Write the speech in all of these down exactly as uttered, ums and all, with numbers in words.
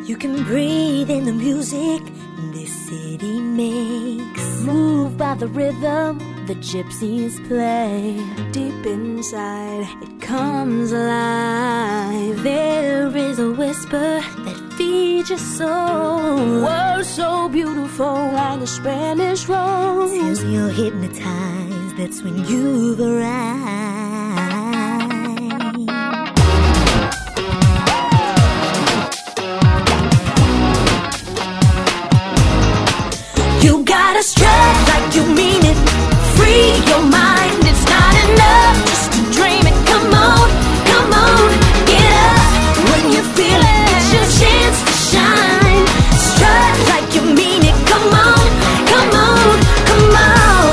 You can breathe in the music this city makes. Moved by the rhythm the gypsies play. Deep inside, it comes alive. There is a whisper that feeds your soul. World so beautiful like a Spanish rose. Till you're hypnotized, that's when you've arrived. You gotta strut like you mean it. Free your mind, it's not enough just to dream it. Come on, come on, get up when you feel it. It's your chance to shine. Strut like you mean it. Come on, come on, come on.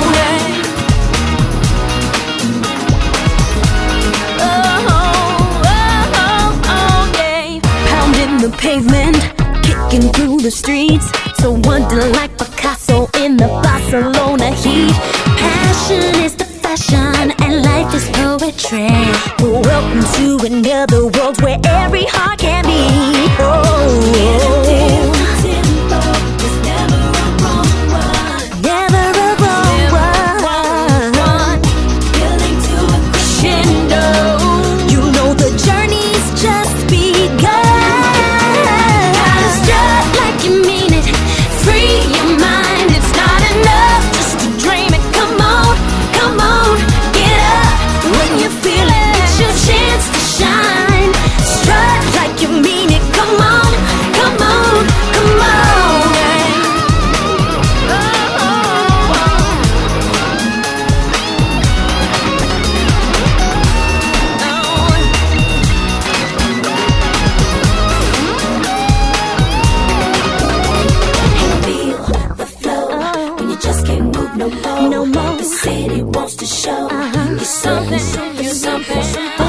Oh, oh, oh, oh, yeah. Pounding the pavement, kicking through the streets. So wonder like Picasso in the Barcelona heat. Passion is the fashion and life is poetry. Welcome to another world where every heart can beat. Oh, no more. The city wants to show uh-huh. you something, you're something.